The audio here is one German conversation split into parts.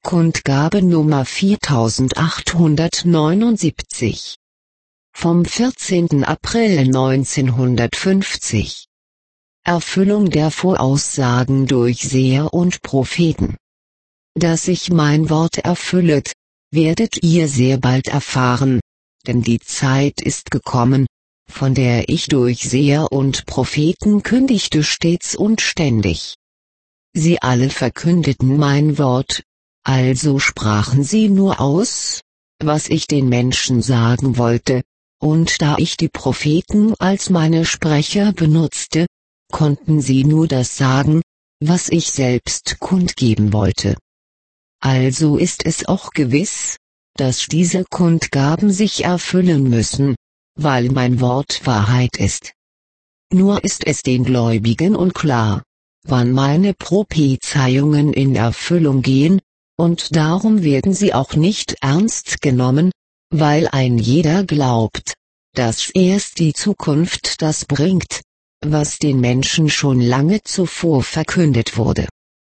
Kundgabe Nummer 4879. Vom 14. April 1950. Erfüllung der Voraussagen durch Seher und Propheten. Dass sich mein Wort erfüllet, werdet ihr sehr bald erfahren, denn die Zeit ist gekommen, von der ich durch Seher und Propheten kündigte stets und ständig. Sie alle verkündeten mein Wort, also sprachen sie nur aus, was ich den Menschen sagen wollte, und da ich die Propheten als meine Sprecher benutzte, konnten sie nur das sagen, was ich selbst kundgeben wollte. Also ist es auch gewiss, dass diese Kundgaben sich erfüllen müssen, weil mein Wort Wahrheit ist. Nur ist es den Gläubigen unklar, wann meine Prophezeiungen in Erfüllung gehen, und darum werden sie auch nicht ernst genommen, weil ein jeder glaubt, dass erst die Zukunft das bringt, was den Menschen schon lange zuvor verkündet wurde.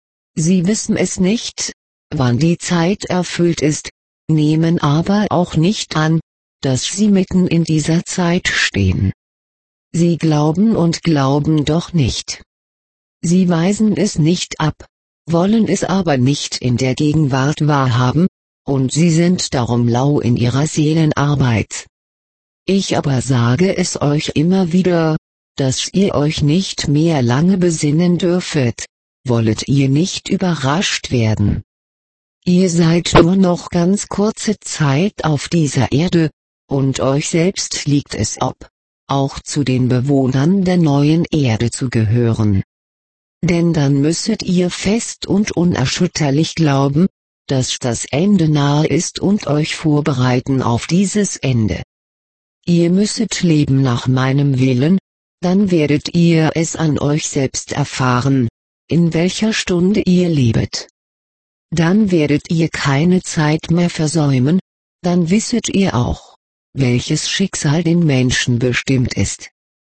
Sie wissen es nicht, wann die Zeit erfüllt ist, nehmen aber auch nicht an, dass sie mitten in dieser Zeit stehen. Sie glauben und glauben doch nicht. Sie weisen es nicht ab, wollen es aber nicht in der Gegenwart wahrhaben, und sie sind darum lau in ihrer Seelenarbeit. Ich aber sage es euch immer wieder, dass ihr euch nicht mehr lange besinnen dürfet, wollet ihr nicht überrascht werden. Ihr seid nur noch ganz kurze Zeit auf dieser Erde, und euch selbst liegt es ob, auch zu den Bewohnern der neuen Erde zu gehören. Denn dann müsset ihr fest und unerschütterlich glauben, dass das Ende nahe ist und euch vorbereiten auf dieses Ende. Ihr müsset leben nach meinem Willen, dann werdet ihr es an euch selbst erfahren, in welcher Stunde ihr lebet. Dann werdet ihr keine Zeit mehr versäumen, dann wisset ihr auch, welches Schicksal den Menschen bestimmt ist.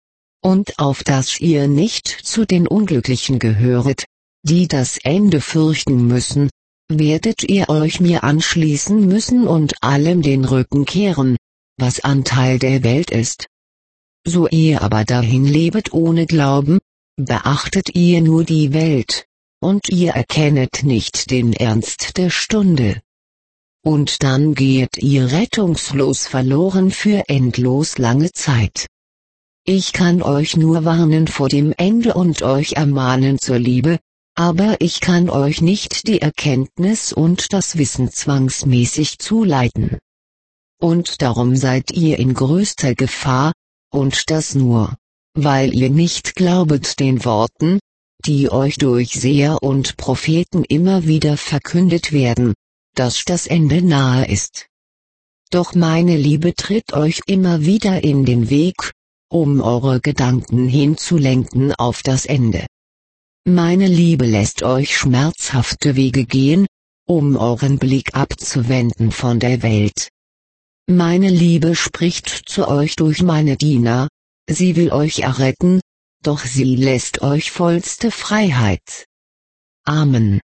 Und auf dass ihr nicht zu den Unglücklichen gehöret, die das Ende fürchten müssen, werdet ihr euch mir anschließen müssen und allem den Rücken kehren, was Anteil der Welt ist. So ihr aber dahin lebet ohne Glauben, beachtet ihr nur die Welt, und ihr erkennet nicht den Ernst der Stunde. Und dann gehet ihr rettungslos verloren für endlos lange Zeit. Ich kann euch nur warnen vor dem Ende und euch ermahnen zur Liebe, aber ich kann euch nicht die Erkenntnis und das Wissen zwangsmäßig zuleiten. Und darum seid ihr in größter Gefahr, und das nur, weil ihr nicht glaubet den Worten, die euch durch Seher und Propheten immer wieder verkündet werden, dass das Ende nahe ist. Doch meine Liebe tritt euch immer wieder in den Weg, um eure Gedanken hinzulenken auf das Ende. Meine Liebe lässt euch schmerzhafte Wege gehen, um euren Blick abzuwenden von der Welt. Meine Liebe spricht zu euch durch meine Diener, sie will euch erretten, doch sie lässt euch vollste Freiheit. Amen.